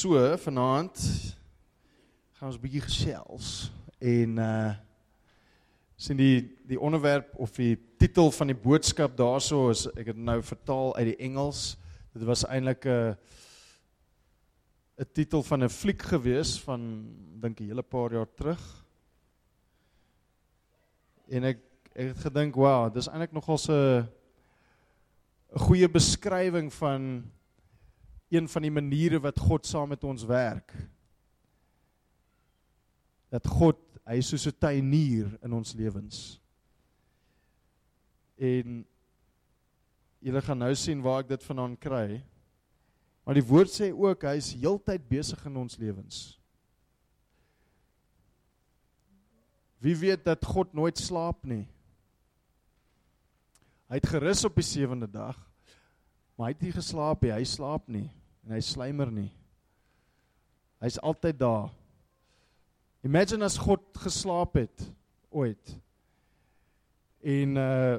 So, vanaand gaan ons 'n bietjie gesels en sien die onderwerp of die titel van die boodskap daarso is, ek het nou vertaal uit die Engels. Dit was eintlik 'n titel van 'n fliek gewees van dink 'n hele paar jaar terug. En ek het gedink, wow, dis eintlik nogal 'n goeie beskrywing van een van die maniere wat God saam met ons werk. Dat God, hy is soos 'n tuinier in ons lewens. En julle gaan nou sien waar ek dit vandaan kry. Maar die woord sê ook, hy is heeltyd besig in ons lewens. Wie weet dat God nooit slaap nie? Hy het gerus op die 7de dag, maar hy het nie geslaap nie, hy slaap nie, en hy slymer nie. Hy is altyd daar. Imagine as God geslaap het, ooit, en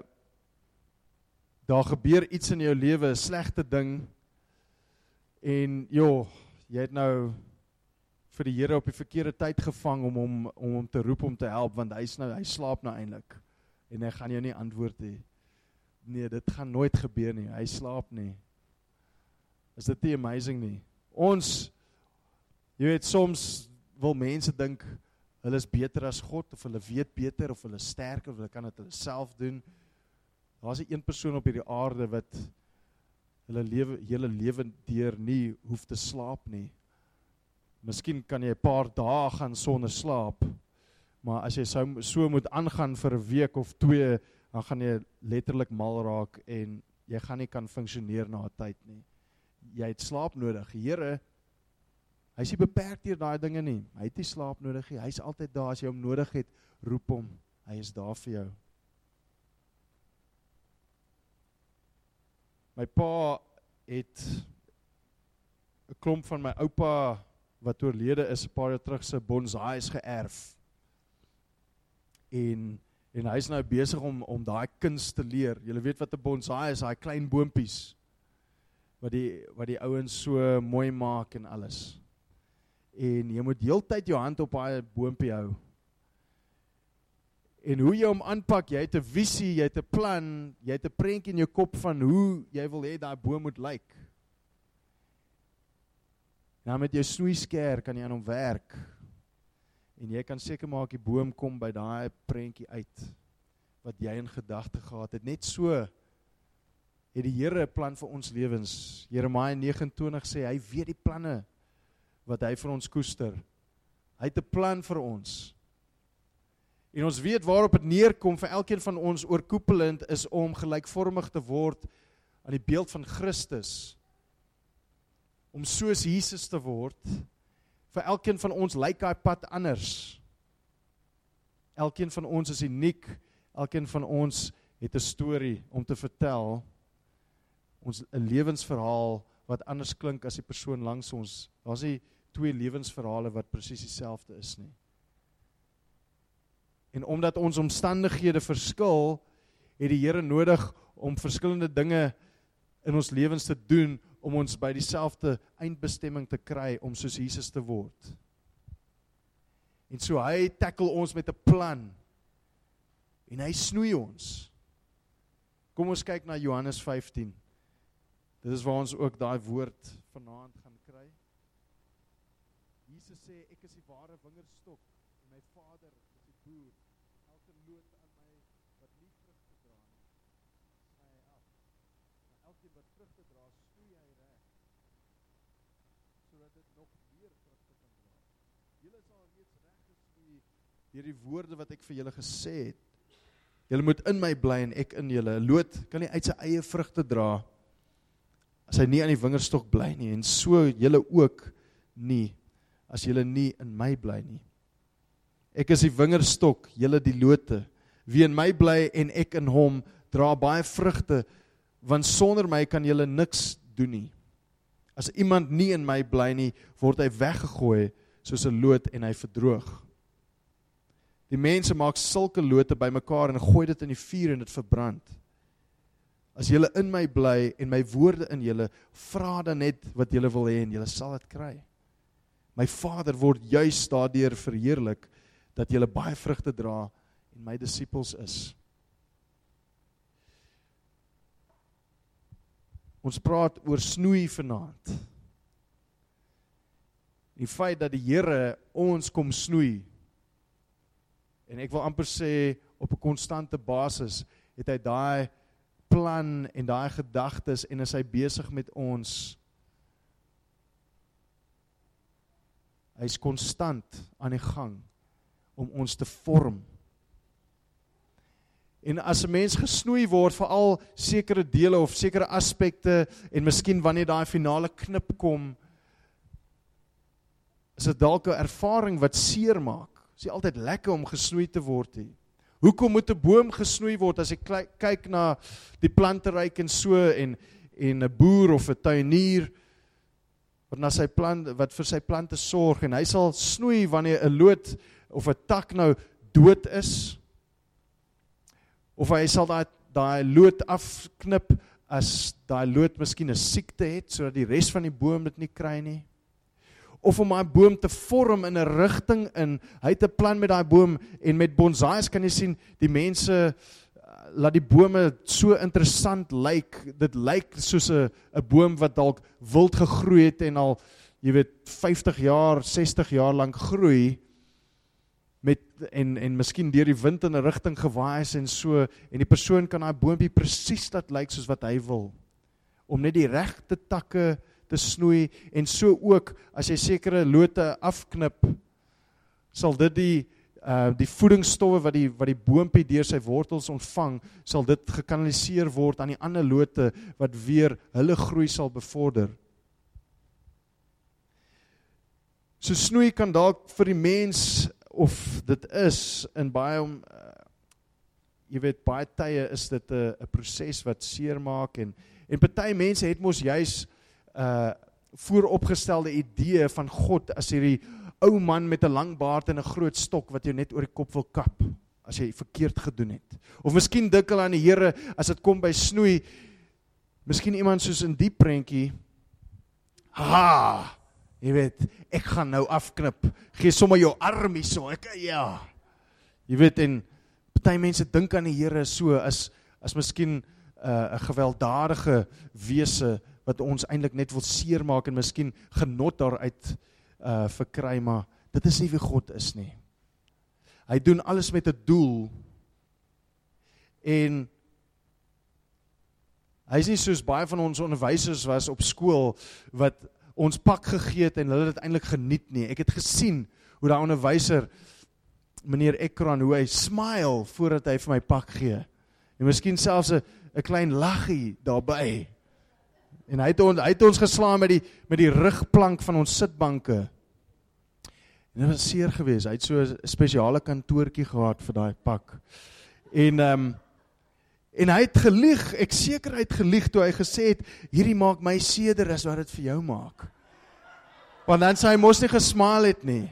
daar gebeur iets in jou lewe, 'n slegte ding, en jy het nou vir die Here op die verkeerde tyd gevang om hom te roep om te help, want hy slaap nou eintlik, en hy gaan jou nie antwoord hê. Nee, dit gaan nooit gebeur nie, hy slaap nie. Is dit nie amazing nie? Ons, jy weet, soms wil mense dink, hulle is beter as God, of hulle weet beter, of hulle is sterker, of hulle kan dit hulle self doen. Daar is 'n een persoon op hierdie aarde wat hele lewe deur nie hoef te slaap nie. Miskien kan jy 'n paar dae gaan sonder slaap, maar as jy so moet aangaan vir 'n week of 2, dan gaan jy letterlik mal raak en jy gaan nie kan funksioneer na 'n tyd nie. Jy het slaap nodig. Here, hy is nie beperk deur daai dinge nie. Hy het nie slaap nodig nie. Hy is altyd daar. As jy hom nodig het, roep hom. Hy is daar vir jou. My pa het 'n klomp van my oupa wat oorlede is 'n paar jaar terug se bonsais geërf. En hy is nou besig om daai kuns te leer. Julle weet wat 'n bonsai is, daai klein boompies wat die ouens so mooi maak en alles. En jy moet heeltyd jou hand op daai boompie hou. En hoe jy hom aanpak, jy het 'n visie, jy het 'n plan, jy het 'n prentjie in jou kop van hoe jy wil hê daai boom moet lyk. Nou met jou snoeiskeer kan jy aan hom werk. En jy kan seker maak die boom kom by daai prentjie uit wat jy in gedagte gehad het. Net so het die Here 'n plan vir ons lewens. Jeremia 29 sê hy weet die planne wat hy vir ons koester. Hy het 'n plan vir ons. En ons weet waarop dit neerkom vir elkeen van ons oorkoepelend is om gelykvormig te word aan die beeld van Christus. Om soos Jesus te word. Vir elkeen van ons lyk daai pad anders. Elkeen van ons is uniek. Elkeen van ons het 'n storie om te vertel. 'n lewensverhaal wat anders klink as die persoon langs ons. Daar's nie 2 lewensverhale wat presies dieselfde is nie. En omdat ons omstandighede verskil, het die Here nodig om verskillende dinge in ons lewens te doen, om ons by dieselfde eindbestemming te kry, om soos Jesus te word. En so hy tackle ons met 'n plan, en hy snoei ons. Kom ons kyk na Johannes 15. Dit is waar ons ook daai woord vanaand gaan kry. Jesus sê, ek is die ware wingerdstok, en my Vader is die boer. Elke loot aan my wat nie vrugte dra nie, sny hy af. Maar elkeen wat vrugte dra, snoei hy reg, sodat dit nog meer vrugte kan dra. Julle is al reeds reg gesnoei deur die woorde wat ek vir julle gesê het. Julle moet in my bly en ek in julle. 'n Loot kan nie uit sy eie vrugte dra as hy nie aan die wingerdstok bly nie, en so julle ook nie, as julle nie in my bly nie. Ek is die wingerdstok, julle die lote. Wie in my bly en ek in hom, dra baie vrugte, want sonder my kan julle niks doen nie. As iemand nie in my bly nie, word hy weggegooi soos 'n loot en hy verdroog. Die mense maak sulke lote bymekaar en gooi dit in die vuur en dit verbrand. As julle in my bly en my woorde in julle, vra dan net wat julle wil hê en julle sal dit kry. My Vader word juis daardeur verheerlik, dat julle baie vrugte dra en my disippels is. Ons praat oor snoei vanaand. Die feit dat die Here ons kom snoei, en ek wil amper sê, op 'n konstante basis, het hy daai plan en daai gedagtes, en is hy besig met ons. Hy is konstant aan die gang, om ons te vorm. En as 'n mens gesnoei word, veral sekere dele of sekere aspekte, en miskien wanneer daai finale knip kom, is dit dalk 'n ervaring wat seer maak. Is nie altyd lekker om gesnoei te word nie. Hoekom moet 'n boom gesnoei word? As ek kyk na die planteryk en so, en 'n boer of 'n tuinier, wat vir sy plante sorg, en hy sal snoei wanneer 'n loot of 'n tak nou dood is, of hy sal daai loot afknip as daai loot miskien 'n siekte het, sodat die res van die boom dit nie kry nie. Of om daai boom te vorm in 'n rigting in. Hy het 'n plan met daai boom, en met bonsais kan jy sien, die mense laat die bome so interessant lyk. Dit lyk soos 'n boom wat dalk wild gegroei het en al, 50 jaar, 60 jaar lank groei, en miskien deur die wind in 'n rigting gewaai is en so, en die persoon kan daai boompie presies laat lyk soos wat hy wil, om net die regte takke te snoei, en so ook, as jy sekere lote afknip, sal dit die voedingsstowwe wat die boompie deur sy wortels ontvang, sal dit gekanaliseer word aan die ander lote, wat weer hulle groei sal bevorder. So snoei kan dalk vir die mens, of dit is, in baie tye is dit 'n proses wat seer maak, en party mense het mos juis vooropgestelde idee van God as hierdie ou man met 'n lang baard en 'n groot stok wat jou net oor die kop wil kap as jy verkeerd gedoen het. Of miskien dink hulle aan die Here as dit kom by snoei, miskien iemand soos in die prentjie, jy weet, ek gaan nou afknip, gee sommer jou arm hier so, jy weet, en party mense dink aan die Here so as miskien 'n gewelddadige wese wat ons eintlik net wil seermaak en miskien genot daaruit verkry, maar dit is nie wie God is nie. Hy doen alles met 'n doel, en hy is nie soos baie van ons onderwysers was op skool, wat ons pak gegee het en hulle dit eintlik geniet nie. Ek het gesien hoe daai onderwyser, meneer Ekran, hoe hy smile voordat hy vir my pak gee, en miskien selfs 'n klein laggie daarby. En hy het ons geslaan met die rugplank van ons sitbanke. En dit was seer geweest. Hy het so 'n spesiale kantoortjie gehad vir daai pak. En hy het gelieg, ek seker hy het gelieg toe hy gesê het, hierdie maak my seder as wat dit vir jou maak. Want dan sê hy mos nie gesmaal het nie.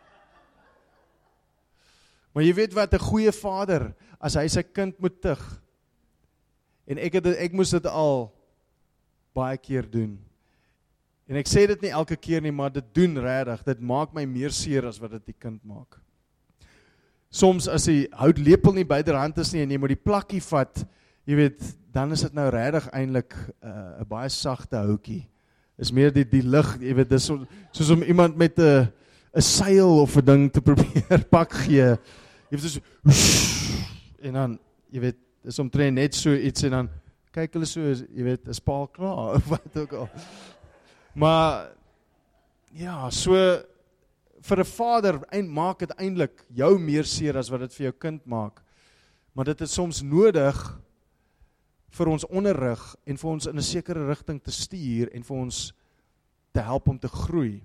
Maar jy weet wat, 'n goeie vader, as hy sy kind moet tug, en ek moes dit al baie keer doen. En ek sê dit nie elke keer nie, maar dit doen regtig, dit maak my meer seer as wat dit die kind maak. Soms as die houtlepel nie byderhand is nie, en jy moet die plakkie vat, jy weet, dan is dit nou regtig eintlik 'n baie sagte houtjie. Is meer die lig, jy weet, dis soos om iemand met 'n seil of 'n ding te probeer pak gee. Jy weet, en dan, jy weet, dis omtrent net so iets, en dan kyk hulle so, jy weet, is Paul klaar, of wat ook al. Maar, ja, so, vir 'n vader, maak het eintlik jou meer seer as wat dit vir jou kind maak. Maar dit is soms nodig vir ons onderrig, en vir ons in 'n sekere rigting te stuur, en vir ons te help om te groei.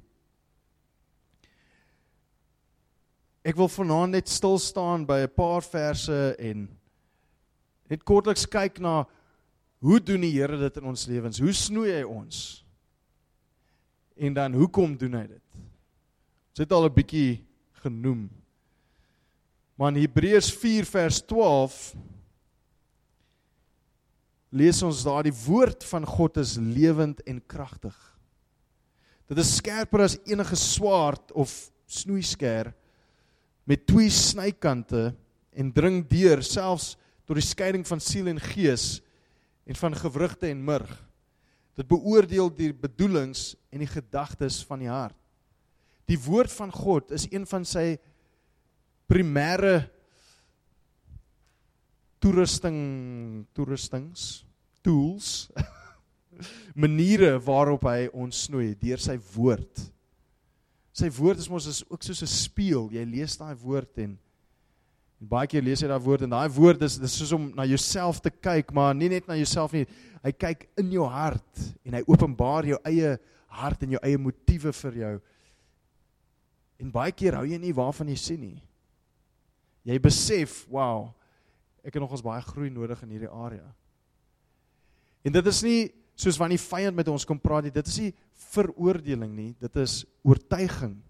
Ek wil vanaand net stil staan by 'n paar verse, en net kortliks kyk na, hoe doen die Here dit in ons lewens? Hoe snoei hy ons? En dan, hoekom doen hy dit? Ons het al 'n bietjie genoem. Maar in Hebreërs 4 vers 12, lees ons daar, die woord van God is lewend en kragtig. Dit is skerper as enige swaard of snoeisker, met 2 snykante, en dring deur, selfs tot die skeiding van siel en gees, en van gewrigte en murg. Dit beoordeel die bedoelings en die gedagtes van die hart. Die woord van God is een van sy primêre tools, maniere waarop hy ons snoei, deur sy woord. Sy woord is mos ook soos 'n spieël, jy lees daai woord en baie keer lees jy daai woord en daai woord is soos om na jouself te kyk, maar nie net na jouself nie, hy kyk in jou hart en hy openbaar jou eie hart en jou eie motiewe vir jou. En baie keer hou jy nie waarvan jy sien nie. Jy besef, wow, ek het nogals baie groei nodig in hierdie area. En dit is nie soos wanneer die vyand met ons kom praat nie, dit is nie veroordeling nie, dit is oortuiging.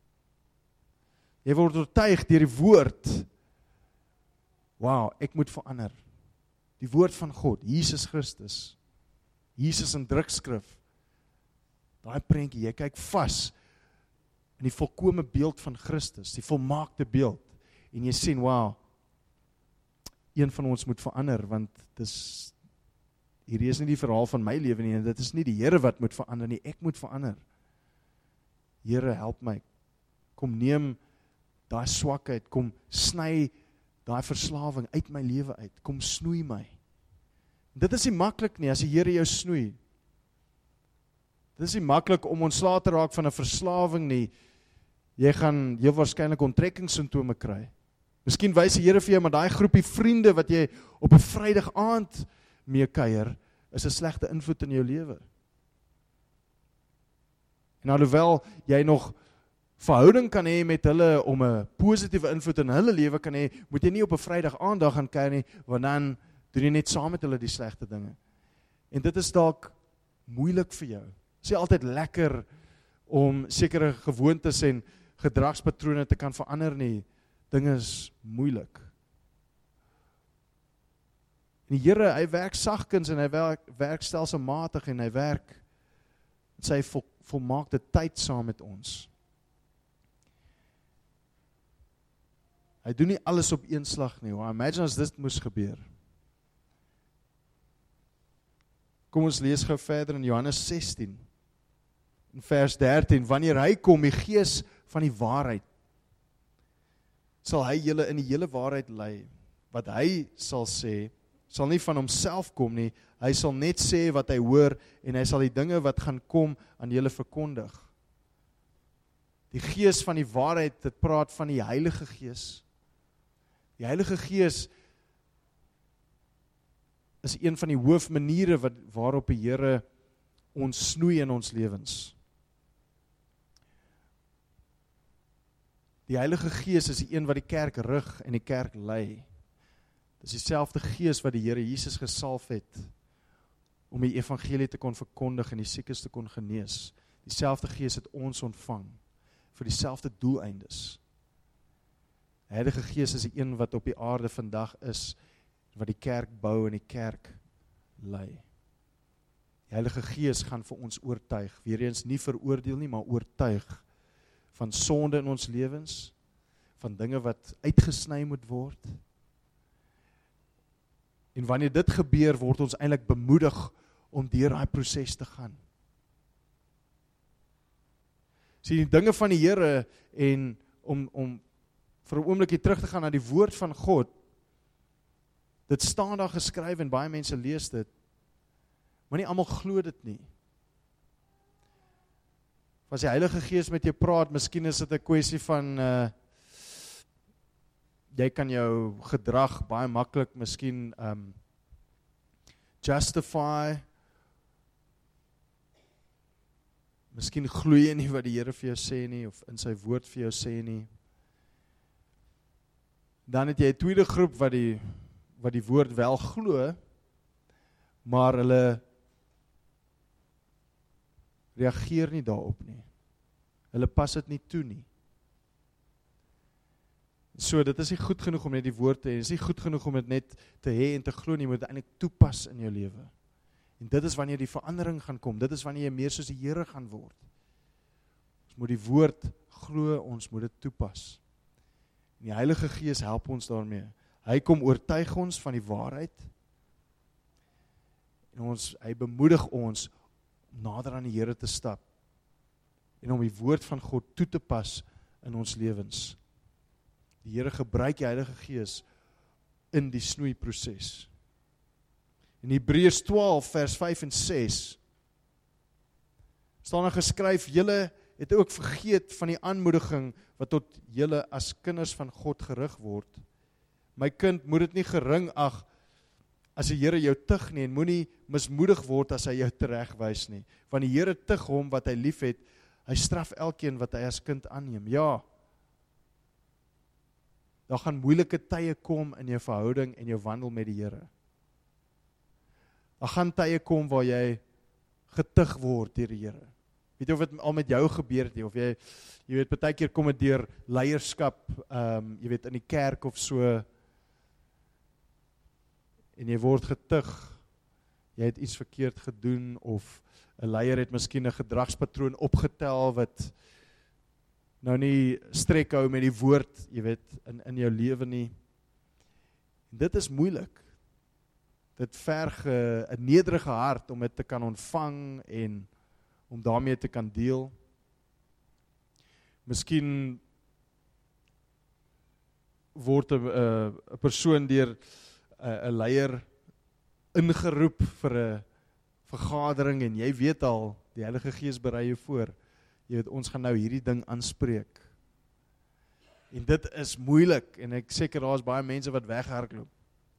Jy word oortuig deur die woord. Wow, ek moet verander. Die woord van God, Jesus Christus, Jesus in drukskrif, daai prentjie, jy kyk vas in die volkome beeld van Christus, die volmaakte beeld, en jy sien, wow, een van ons moet verander, want hierdie is nie die verhaal van my lewe nie, en dit is nie die Here wat moet verander nie, ek moet verander. Here, help my, kom neem daai swakheid, kom sny daai verslawing uit my lewe uit, kom snoei my. Dit is nie maklik nie, as die Here jou snoei. Dit is nie maklik om ontslae te raak van 'n verslawing nie, jy gaan heel waarskynlik onttrekkingssimptome kry. Miskien wys die Here vir jou, maar daai groepie vriende wat jy op 'n Vrydag aand mee kuier, is 'n slegte invloed in jou lewe. En alhoewel jy nog verhouding kan hê met hulle om 'n positiewe invloed in hulle lewe kan hê, moet jy nie op 'n Vrydag aand gaan kuier nie, want dan doen jy net saam met hulle die slegte dinge. En dit is dalk moeilik vir jou. Dit is nie altyd lekker om sekere gewoontes en gedragspatrone te kan verander nie. Dinge is moeilik. En die Here, hy werk sagkens en hy werk stelselmatig en hy werk in sy volmaakte tyd saam met ons. Hy doen nie alles op een slag nie. Imagine as dit moes gebeur. Kom ons lees gou verder in Johannes 16, in vers 13. Wanneer hy kom, die Gees van die waarheid, sal hy julle in die hele waarheid lei. Wat hy sal sê, sal nie van homself kom nie, hy sal net sê wat hy hoor, en hy sal die dinge wat gaan kom aan julle verkondig. Die Gees van die waarheid, dit praat van die Heilige Gees. Die Heilige Gees is een van die hoofmaniere waarop die Here ons snoei in ons lewens. Die Heilige Gees is die een wat die kerk rig en die kerk lei. Dis dieselfde Gees wat die Here Jesus gesalf het om die evangelie te kon verkondig en die siekes te kon genees. Dieselfde Gees het ons ontvang vir dieselfde doeleindes. Die Heilige Gees is die een wat op die aarde vandag is, wat die kerk bou en die kerk lei. Die Heilige Gees gaan vir ons oortuig, weer eens nie veroordeel nie, maar oortuig van sonde in ons lewens, van dinge wat uitgesny moet word. En wanneer dit gebeur, word ons eintlik bemoedig om deur daai proses te gaan. Sien, die dinge van die Here en om vir 'n oombliekie terug te gaan na die woord van God, dit staan daar geskryf en baie mense lees dit, maar nie almal glo dit nie. As die Heilige Gees met jou praat, miskien is dit 'n kwessie van, jy kan jou gedrag baie maklik miskien justify, miskien glo jy nie wat die Here vir jou sê nie, of in sy woord vir jou sê nie. Dan het jy 'n tweede groep wat die woord wel glo, maar hulle reageer nie daarop nie. Hulle pas dit nie toe nie. So, dit is nie goed genoeg om net die woord te hê, dit is nie goed genoeg om dit net te hê en te glo nie, moet dit eintlik toepas in jou lewe. En dit is wanneer die verandering gaan kom, dit is wanneer jy meer soos die Here gaan word. moet die woord glo, ons moet dit toepas. En die Heilige Gees help ons daarmee. Hy kom oortuig ons van die waarheid, en hy bemoedig ons om nader aan die Here te stap, en om die woord van God toe te pas in ons lewens. Die Here gebruik die Heilige Gees in die snoeiproses. In Hebreërs 12 vers 5 en 6 staan daar geskryf, julle het ook vergeet van die aanmoediging wat tot julle as kinders van God gerig word. My kind, moet dit nie gering ag as die Here jou tug nie, en moenie mismoedig word as hy jou teregwys nie. Want die Here tug hom wat hy liefhet, hy straf elkeen wat hy as kind aanneem. Ja, daar gaan moeilike tye kom in jou verhouding en jou wandel met die Here. Daar gaan tye kom waar jy getug word deur die Here. Weet jy of dit al met jou gebeur het, of jy weet, partykeer kom dit deur leierskap, jy weet, in die kerk of so, en jy word getug, jy het iets verkeerd gedoen, of 'n leier het miskien 'n gedragspatroon opgetel, wat nou nie strek hou met die woord, jy weet, in jou lewe nie. Dit is moeilik. Dit verg 'n nederige hart om dit te kan ontvang en om daarmee te kan deel. Miskien word 'n persoon deur 'n leier ingeroep vir 'n vergadering, en jy weet al, die Heilige Gees berei jou voor. Jy weet, ons gaan nou hierdie ding aanspreek. En dit is moeilik, en ek seker daar is baie mense wat weghardloop.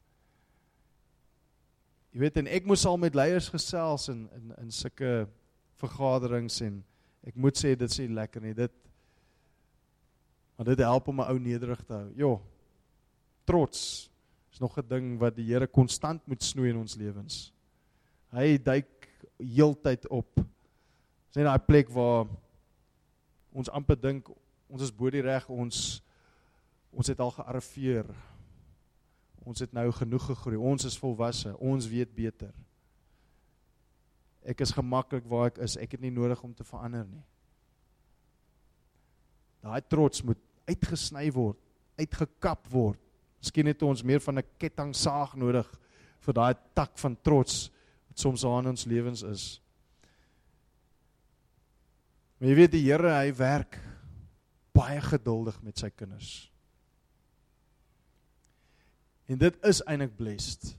Jy weet, en ek moes al met leiers gesels in sulke vergaderings, en ek moet sê, dit is nie lekker nie, maar dit help om 'n ou nederig te hou. Jo, trots is nog 'n ding wat die Here konstant moet snoei in ons lewens. Hy duik heeltyd op. Dis net daai plek waar ons amper dink, ons is bo die reg, ons het al gearriveer. Ons het nou genoeg gegroei, ons is volwasse, ons weet beter. Ek is gemaklik waar ek is, ek het nie nodig om te verander nie. Daai trots moet uitgesny word, uitgekap word. Miskien het ons meer van 'n kettingsaag nodig vir daai tak van trots wat soms aan ons lewens is. Maar jy weet, die Here, hy werk baie geduldig met sy kinders. En dit is eintlik blessed.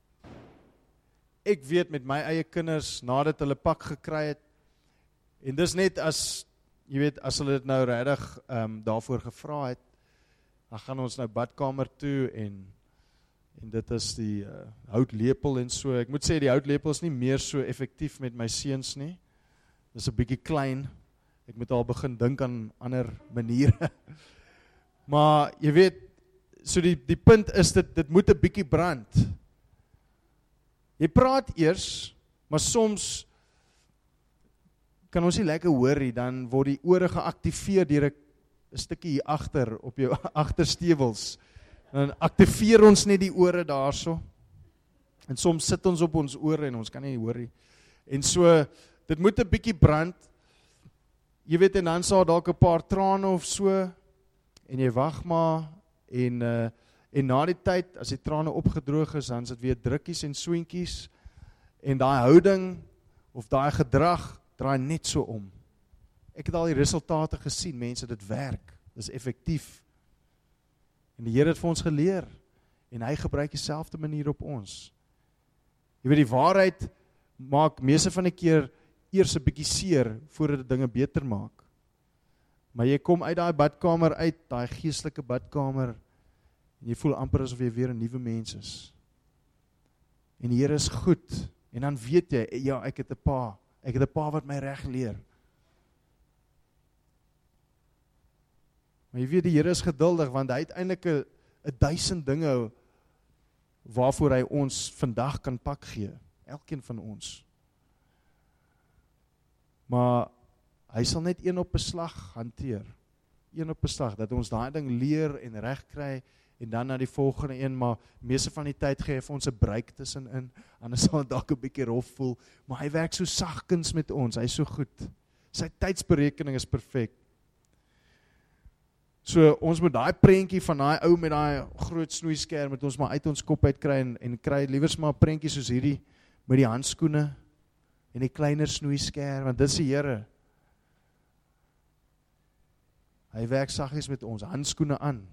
Ek weet met my eie kinders, nadat hulle pak gekry het, en dis net as, jy weet, as hulle dit nou regtig daarvoor gevra het, dan gaan ons nou badkamer toe, en dit is die houtlepel en so. Ek moet sê, die houtlepel is nie meer so effektief met my seuns nie. Dis 'n bietjie klein. Ek moet al begin dink aan ander maniere. Maar jy weet, so die punt is, dit moet 'n bietjie brand. Jy praat eers, maar soms kan ons nie lekker hoor nie, dan word die ore geaktiveer deur 'n stukkie hier agter op jou agterstewels. Dan aktiveer ons net die ore daarso. En soms sit ons op ons ore en ons kan nie hoor nie. En so, dit moet 'n bietjie brand. Jy weet, en dan sal dalk 'n paar trane of so, en jy wag maar, en na die tyd, as die trane opgedroog is, dan is dit weer drukkies en soentjies, en daai houding, of daai gedrag, draai net so om. Ek het al die resultate gesien, mense, dit werk, dit is effektief. En die Here het vir ons geleer, en hy gebruik dieselfde manier op ons. Jy weet, die waarheid maak meeste van die keer eers 'n bietjie seer, voordat die dinge beter maak. Maar jy kom uit daai badkamer uit, daai geestelike badkamer, en jy voel amper asof jy weer 'n nuwe mens is. En die Here is goed, en dan weet jy, ja, ek het 'n pa wat my reg leer. Maar jy weet, die Here is geduldig, want hy het eintlik 'n 1000 dinge waarvoor hy ons vandag kan pak gee, elkeen van ons. Maar hy sal net een op 'n slag hanteer, een op 'n slag, dat ons daai ding leer en reg kry, en dan na die volgende een, maar meeste van die tyd gee hy vir ons 'n breek tussenin, anders sal dit dalk 'n bietjie rof voel, maar hy werk so sagkens met ons, hy is so goed. Sy tydsberekening is perfek. So ons moet daai prentjie van daai ou met daai groot snoeiskerm met ons maar uit ons kop uit kry en kry liewers maar 'n prentjie soos hierdie met die handskoene en die kleiner snoeiskerm, want dis die Here. Hy werk saggies met ons, handskoene aan.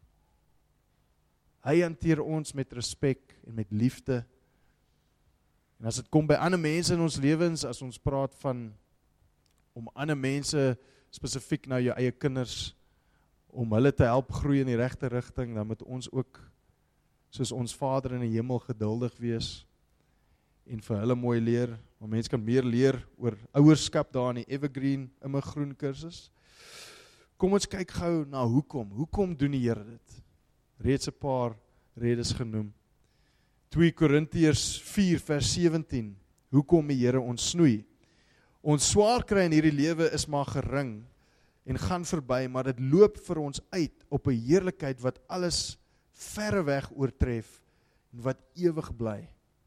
Hy hanteer ons met respek en met liefde. En as dit kom by ander mense in ons lewens, as ons praat van om ander mense, spesifiek nou jou eie kinders, om hulle te help groei in die regte rigting, dan moet ons ook, soos ons Vader in die hemel, geduldig wees en vir hulle mooi leer. Want mense kan meer leer oor ouerskap daar in die Evergreen Immergroen kursus. Kom ons kyk gou na hoekom doen die Here dit? Reeds 'n paar redes genoem. 2 Korintiërs 4 vers 17. Hoekom die Here ons snoei? Ons swaar kry in hierdie lewe is maar gering en gaan verby, maar dit loop vir ons uit op 'n heerlikheid wat alles verreweg oortref en wat ewig bly.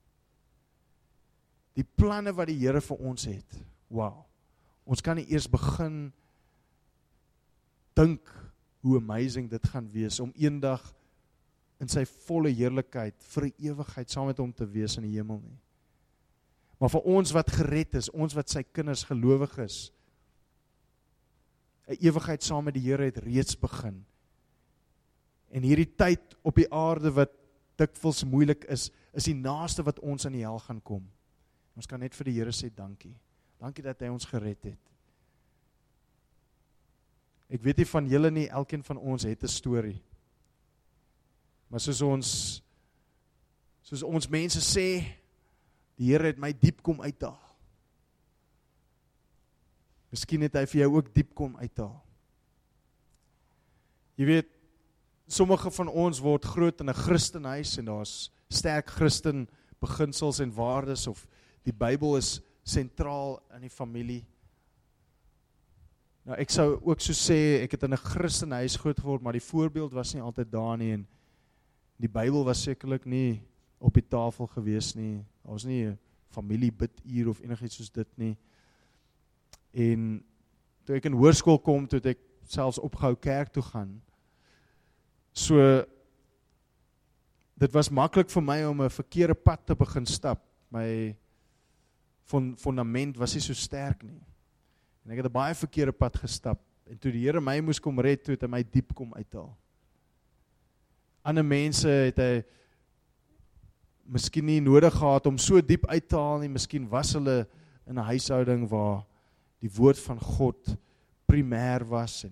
Die planne wat die Here vir ons het, wow. Ons kan nie eers begin dink hoe amazing dit gaan wees om eendag in sy volle heerlikheid vir 'n ewigheid saam met hom te wees in die hemel nie. Maar vir ons wat gered is, ons wat sy kinders gelowig is, 'n ewigheid saam met die Here het reeds begin. En hierdie tyd op die aarde wat dikwels moeilik is die naaste wat ons in die hel gaan kom. Ons kan net vir die Here sê dankie. Dankie dat hy ons gered het. Ek weet nie van julle nie, elkeen van ons het 'n storie. Maar soos ons mense sê, die Here het my diep kom uithaal. Miskien het hy vir jou ook diep kom uithaal. Jy weet, sommige van ons word groot in 'n Christenhuis en daar's sterk Christen beginsels en waardes, of die Bybel is sentraal in die familie. Nou ek sou ook so sê, ek het in 'n Christenhuis groot geword, maar die voorbeeld was nie altyd daar nie, en die Bybel was sekerlik nie op die tafel gewees nie. Daar was nie 'n familiebiduur of enigiets soos dit nie. En toe ek in hoërskool kom, toe het ek selfs opgehou kerk toe gaan. So, dit was maklik vir my om 'n verkeerde pad te begin stap. My fundament was nie so sterk nie. En ek het 'n baie verkeerde pad gestap. En toe die Here my moes kom red, toe het hy my diep kom uithaal. Ander mense het hy miskien nie nodig gehad om so diep uit te haal nie. Miskien was hulle in 'n huishouding waar die woord van God primêr was.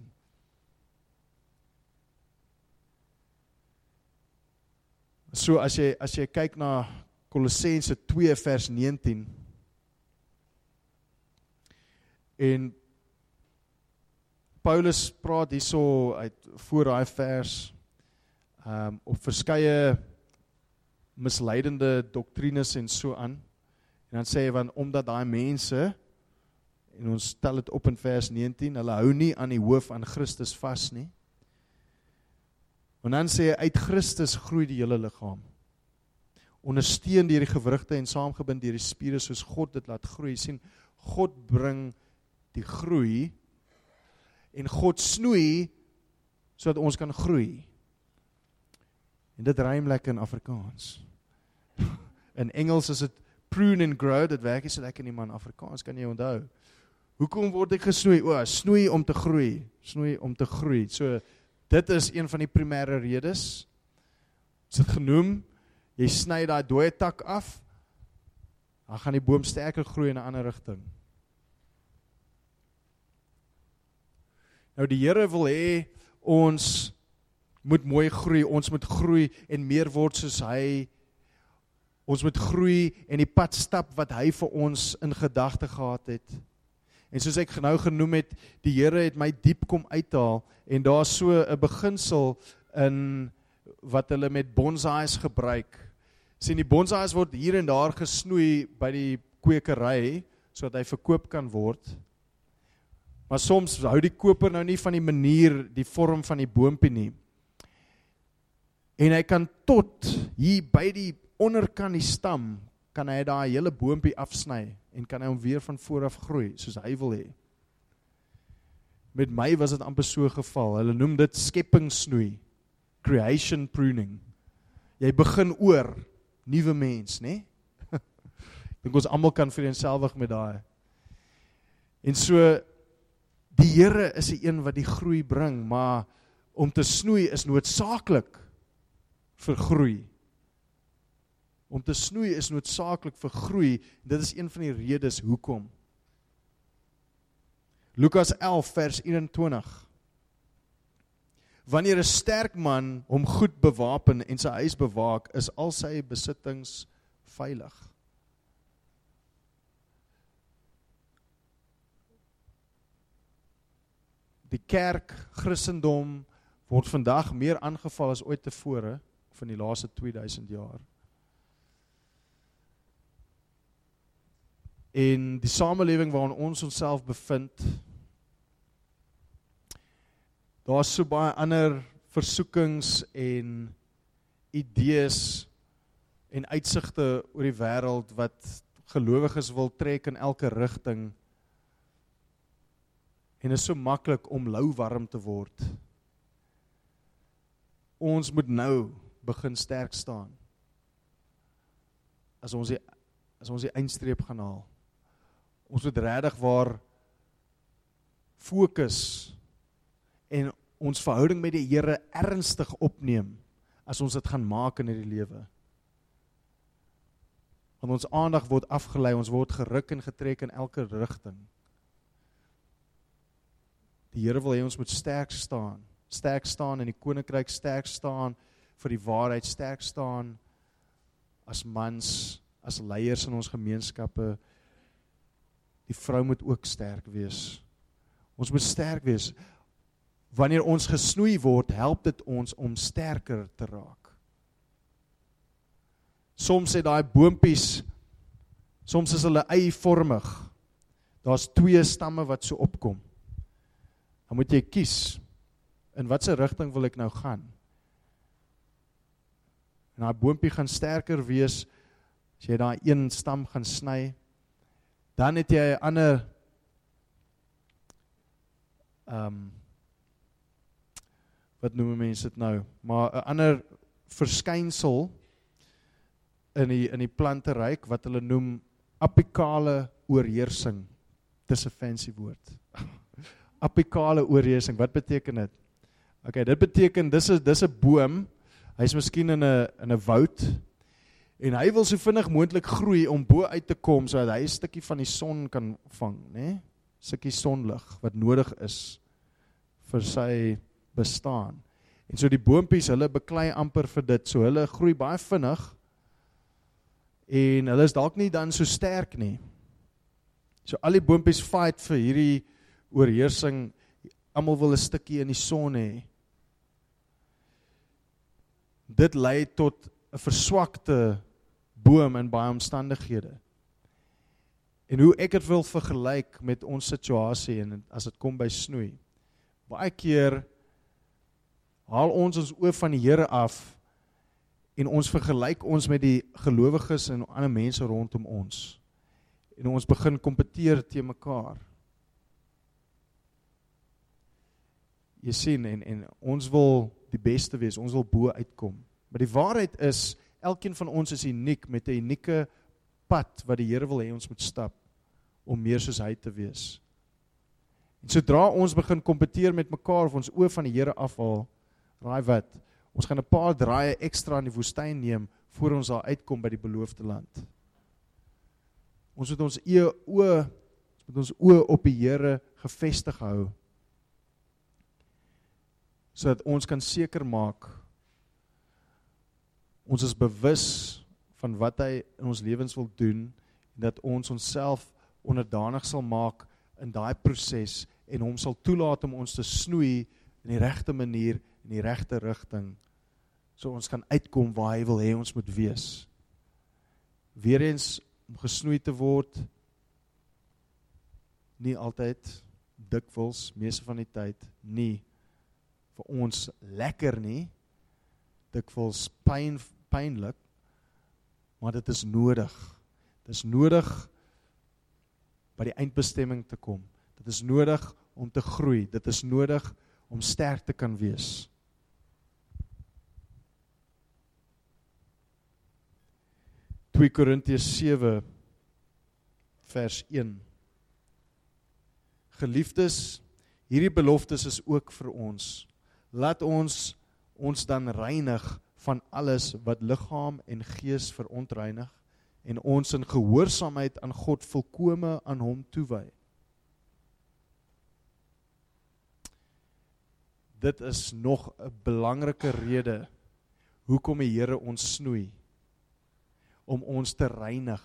So as jy kyk na Kolossense 2 vers 19, en Paulus praat hierso uit voor daai vers op verskeie misleidende doktrines en so aan. En dan sê hy, want omdat daai mense, en ons stel dit op in vers 19, hulle hou nie aan die hoof, aan Christus vas nie. En dan sê hy, uit Christus groei die hele liggaam. Ondersteun deur die gewrigte en saamgebind deur die spiere soos God dit laat groei. Sien, God bring die groei en God snoei sodat ons kan groei. En dit rym lekker in Afrikaans. In Engels is dit prune and grow, dit werk nie so lekker nie, maar in Afrikaans kan jy onthou. Hoekom word ek gesnoei? Snoei om te groei. Snoei om te groei. So, dit is een van die primêre redes. Ons het genoem, jy sny daai dooie tak af, dan gaan die boom sterker groei in 'n ander rigting. Nou die Here wil hê ons moet mooi groei, ons moet groei en meer word soos hy. Ons moet groei en die pad stap wat hy vir ons in gedagte gehad het. En soos ek nou genoem het, die Here het my diep kom uithaal, en daar is so 'n beginsel in wat hulle met bonsais gebruik. Sien, die bonsais word hier en daar gesnoei by die kwekery, sodat hy verkoop kan word. Maar soms hou die koper nou nie van die manier, die vorm van die boompie nie. En hy kan tot hier by die onderkant die stam, kan hy daai hele boompie afsny, en kan hy hom weer van voor af groei, soos hy wil hê. Met my was dit amper so geval. Hulle noem dit skeppingsnoei. Creation pruning. Jy begin oor, nuwe mens, né? Ek dink ons almal kan vereenselwig met daai. En so, die Here is die een wat die groei bring, maar om te snoei is noodsaaklik vir groei. Om te snoei is noodsaaklik vir groei, en dit is een van die redes hoekom. Lukas 11 vers 21. Wanneer 'n sterk man hom goed bewapen en sy huis bewaak, is al sy besittings veilig. Die kerk, Christendom, word vandag meer aangeval as ooit tevore van die laaste 2000 jaar. En die samelewing waarin ons onsself bevind, daar is so baie ander versoekings en idees en uitsigte oor die wêreld wat gelowiges wil trek in elke rigting. En is so maklik om lauwarm te word. Ons moet nou begin sterk staan. As ons die eindstreep gaan haal. Ons moet regtig waar fokus en ons verhouding met die Here ernstig opneem as ons dit gaan maak in hierdie lewe. Want ons aandag word afgelei, ons word geruk en getrek in elke rigting. Die Here wil hê ons moet sterk staan in die koninkryk, sterk staan vir die waarheid, sterk staan as mans, as leiers in ons gemeenskappe. Die vrou moet ook sterk wees. Ons moet sterk wees. Wanneer ons gesnoei word, help dit ons om sterker te raak. Soms het daai boompies, soms is hulle eivormig. Daar's 2 stamme wat so opkom. Dan moet jy kies, in watse rigting wil ek nou gaan? En daai boompie gaan sterker wees, as jy daai een stam gaan sny, dan het jy 'n ander wat noem mense dit nou, maar 'n ander verskynsel in die planteryk wat hulle noem apikale oorheersing. Dis 'n fancy woord. Apikale oorheersing, wat beteken dit? Okay, dit beteken dis 'n boom. Hy's miskien in 'n woud en hy wil so vinnig moontlik groei om bo uit te kom sodat hy 'n stukkie van die son kan vang, né? Stukkie sonlig wat nodig is vir sy bestaan. En so die boompies, hulle beklei amper vir dit. So hulle groei baie vinnig en hulle is dalk nie dan so sterk nie. So al die boompies fight vir hierdie oorheersing, almal wil 'n stukkie in die son hê. Dit lei tot 'n verswakte boom in baie omstandighede. En hoe ek dit wil vergelyk met ons situasie en as dit kom by snoei. Baie keer haal ons oë van die Here af en ons vergelyk ons met die gelowiges en ander mense rondom ons. En ons begin kompeteer teen mekaar. Jy sien, en ons wil die beste wees, ons wil bo uitkom. Maar die waarheid is, elkeen van ons is uniek met 'n unieke pad wat die Here wil hê ons moet stap om meer soos hy te wees. En sodra ons begin kompeteer met mekaar of ons oë van die Here afhaal, raai wat, ons gaan 'n paar draaie ekstra in die woestyn neem voor ons daar uitkom by die beloofde land. Ons moet ons oë op die Here gefestig hou, sodat ons kan seker maak, ons is bewus van wat hy in ons lewens wil doen, en dat ons onsself onderdanig sal maak in daai proses, en hom sal toelaat om ons te snoei in die regte manier, in die regte rigting, so ons kan uitkom waar hy wil hê ons moet wees. Weereens, om gesnoei te word, nie altyd, dikwels, meeste van die tyd, nie vir ons lekker nie, dikwels pynlik, maar dit is nodig. Dit is nodig by die eindbestemming te kom. Dit is nodig om te groei. Dit is nodig om sterk te kan wees. Twee Korintiërs 7 vers 1. Geliefdes, hierdie beloftes is ook vir ons. Laat ons dan reinig van alles wat liggaam en gees verontreinig en ons in gehoorsaamheid aan God volkome aan hom toewy. Dit is nog 'n belangrike rede hoekom die Here ons snoei, om ons te reinig.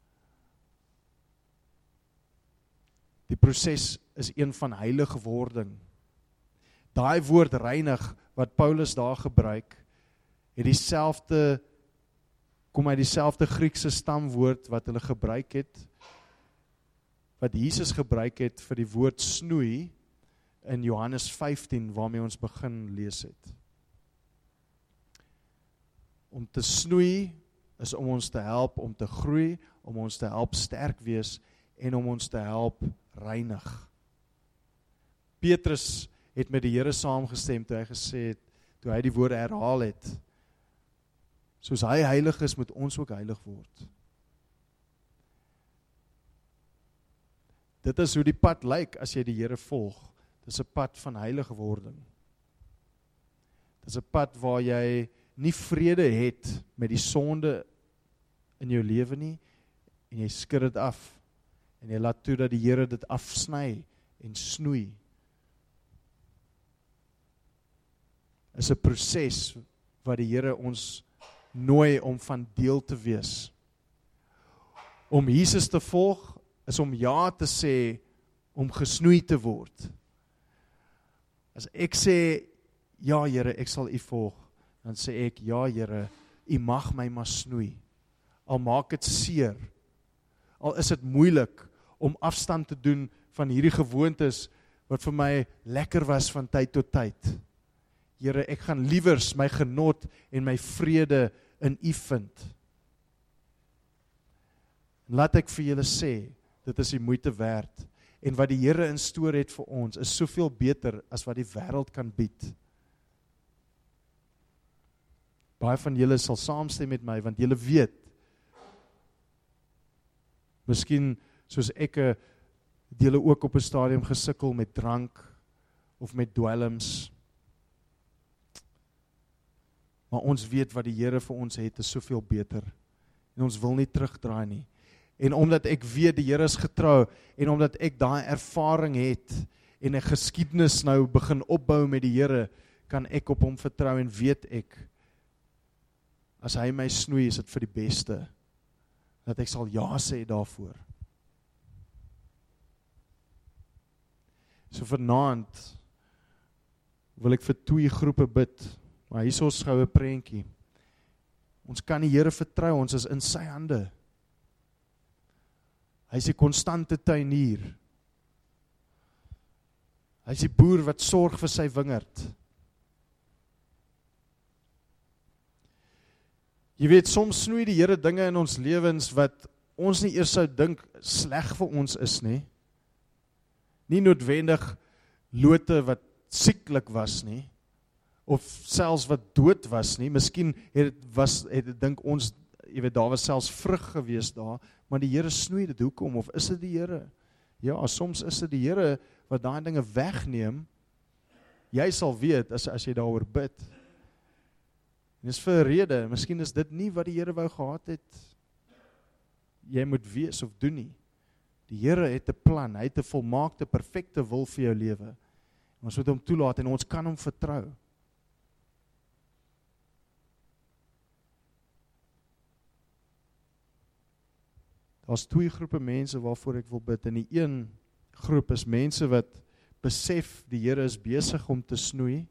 Die proses is een van heilige wording. Daai woord reinig wat Paulus daar gebruik, het kom uit dieselfde Griekse stamwoord wat hulle gebruik het, wat Jesus gebruik het vir die woord snoei in Johannes 15 waarmee ons begin lees het. Om te snoei is om ons te help om te groei, om ons te help sterk wees en om ons te help reinig. Petrus het met die Here saamgestem toe hy gesê het, toe hy die woorde herhaal het, soos hy heilig is, moet ons ook heilig word. Dit is hoe die pad lyk as jy die Here volg. Dit is 'n pad van heilige wording. Dit is 'n pad waar jy nie vrede het met die sonde in jou lewe nie, en jy skud dit af, en jy laat toe dat die Here dit afsny en snoei. Is 'n proses wat die Here ons nooi om van deel te wees. Om Jesus te volg is om ja te sê om gesnoei te word. As ek sê, ja Here, ek sal U volg, dan sê ek, ja Here, U mag my maar snoei. Al maak dit seer, al is dit moeilik om afstand te doen van hierdie gewoontes wat vir my lekker was van tyd tot tyd. Here, ek gaan liewers my genot en my vrede in U vind. Laat ek vir julle sê, dit is die moeite werd. En wat die Here in store het vir ons, is soveel beter as wat die wêreld kan bied. Baie van julle sal saamstem met my, want julle weet, miskien soos ek, het julle ook op 'n stadium gesukkel met drank, of met dwelms. Maar ons weet wat die Here vir ons het, is soveel beter. En ons wil nie terugdraai nie. En omdat ek weet die Here is getrou, en omdat ek daai ervaring het, en 'n geskiedenis nou begin opbou met die Here, kan ek op hom vertrou en weet ek, as hy my snoei, is dit vir die beste, dat ek sal ja sê daarvoor. So vanaand wil ek vir 2 groepe bid, maar hier is ons gou 'n prentjie. Ons kan die Here vertrou, ons is in sy hande. Hy is die konstante tuinier. Hy is die boer wat sorg vir sy wingerd. Jy weet, soms snoei die Here dinge in ons lewens wat ons nie eers sou dink sleg vir ons is nie. Nie noodwendig lote wat sieklik was nie, of selfs wat dood was nie. Miskien het dink ons, jy weet, daar was selfs vrug gewees daar, maar die Here snoei dit. Hoekom? Of is dit die Here? Ja, soms is dit die Here wat daai dinge wegneem. Jy sal weet as jy daaroor bid. En dis vir 'n rede. Miskien is dit nie wat die Here wou gehad het jy moet wees of doen nie. Die Here het 'n plan. Hy het 'n volmaakte, perfekte wil vir jou lewe. Ons moet hom toelaat en ons kan hom vertrou. Daar's 2 groepe mense waarvoor ek wil bid. En die een groep is mense wat besef die Here is besig om te snoei.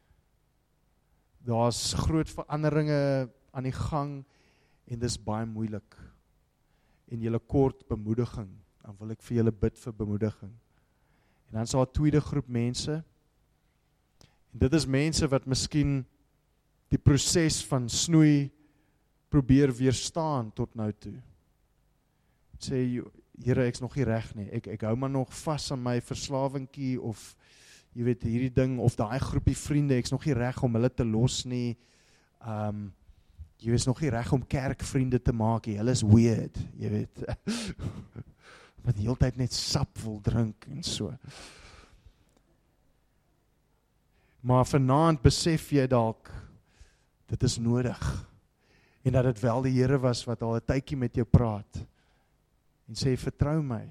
Daar's groot veranderinge aan die gang en dis baie moeilik. En julle kort bemoediging. Dan wil ek vir julle bid vir bemoediging. En dan is daar 'n tweede groep mense. En dit is mense wat miskien die proses van snoei probeer weerstaan tot nou toe. Sê, Here, ek's nog nie reg nie, ek hou maar nog vas aan my verslawingkie, of jy weet, hierdie ding, of daai groepie vriende, ek's nog nie reg om hulle te los nie, jy is nog nie reg om kerkvriende te maak nie, hulle is weird, jy weet, wat die hele tyd net sap wil drink, en so. Maar vanaand besef jy dalk, dit is nodig, en dat dit wel die Here was, wat al 'n tydjie met jou praat, en sê, vertrou my,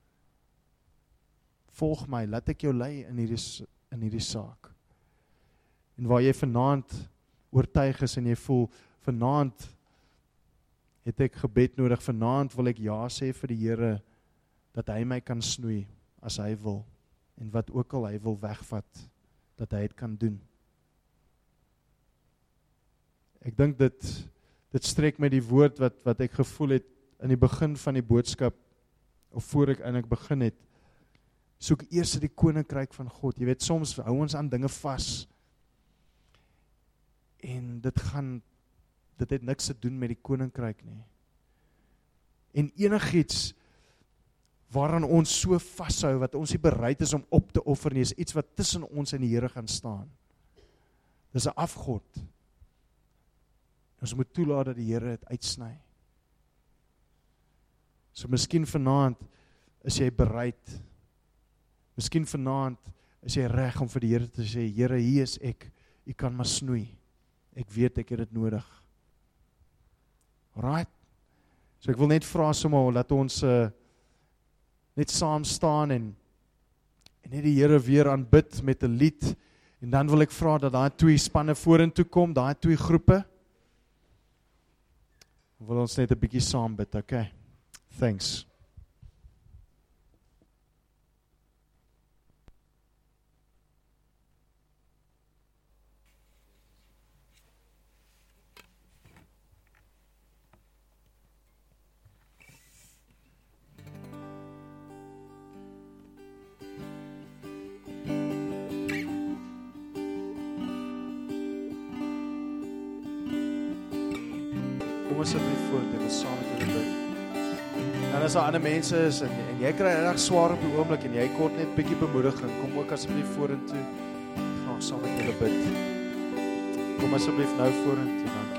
volg my, laat ek jou lei in hierdie saak. En waar jy vanaand oortuig is, en jy voel, vanaand het ek gebed nodig, vanaand wil ek ja sê vir die Here, dat hy my kan snoei, as hy wil, en wat ook al hy wil wegvat, dat hy het kan doen. Ek dink dit strek met die woord wat ek gevoel het in die begin van die boodskap, of voor ek eintlik begin het, soek eers die koninkryk van God. Jy weet, soms hou ons aan dinge vas, en dit het niks te doen met die koninkryk nie. En enigiets waaraan ons so vashou, wat ons nie bereid is om op te offer nie, is iets wat tussen ons en die Here gaan staan. Dis 'n afgod. Ons moet toelaat dat die Here dit uitsny. So miskien vanaand is jy bereid, miskien vanaand is jy reg om vir die Here te sê, Here, hier is ek, U kan maar snoei. Ek weet ek het dit nodig. Alright? So ek wil net vra sommer, laat ons net saam staan en net die Here weer aanbid met 'n lied, en dan wil ek vra dat daai 2 spanne vorentoe kom, daai 2 groepe, wil ons net 'n bietjie saam bid, okay? Thanks. Kom asseblief voor, ek wil saam met julle bid. En as daar ander mense is, en jy kry erg swaar op die oomblik, en jy kort net bietjie bemoediging, kom ook asseblief vorentoe, gaan saam met julle bid. Kom asseblief nou vorentoe, dankie.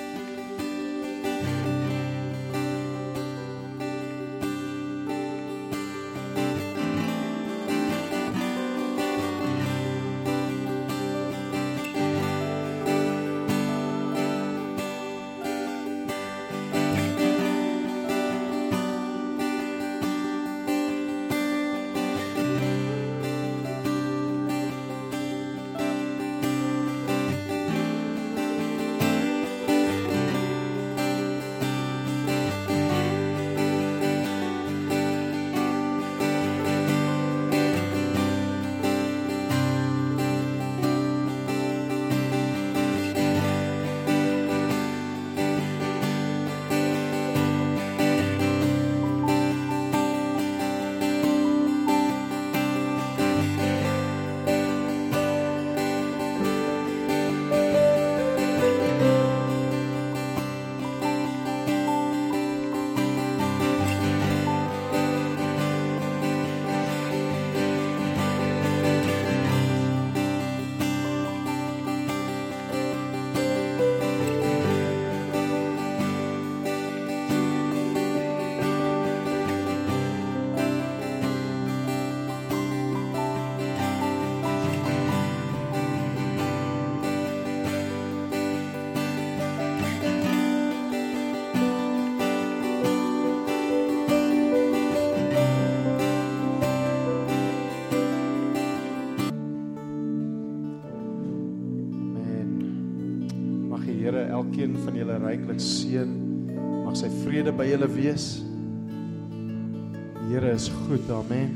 Elkeen van julle ryklik seën, mag sy vrede by julle wees. Die Here is goed, amen.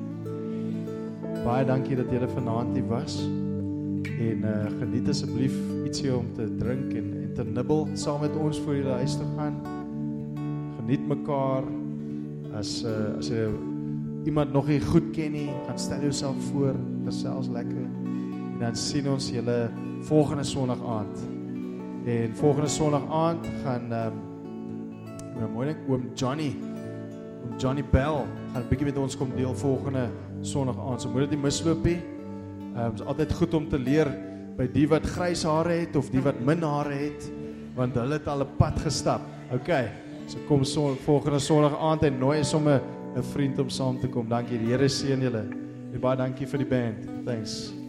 Baie dankie dat julle vanaand hier was, en geniet asseblief ietsie om te drink en te nibbel saam met ons voor julle huis te gaan. Geniet mekaar, as jy iemand nog nie goed ken nie, gaan stel jouself voor, gesels lekker, en dan sien ons julle volgende Sondag aand. En volgende Sondag aand gaan oom Johnny Bell gaan 'n bietjie met ons kom deel volgende Sondag aand. So moet dit nie misloop nie. Is altyd goed om te leer by die wat grys hare het of die wat min hare het, want hulle het al 'n pad gestap. Okay, so kom volgende Sondag aand en nooi sommer 'n vriend om saam te kom. Dankie, die Here seën julle. En baie dankie vir die band. Thanks.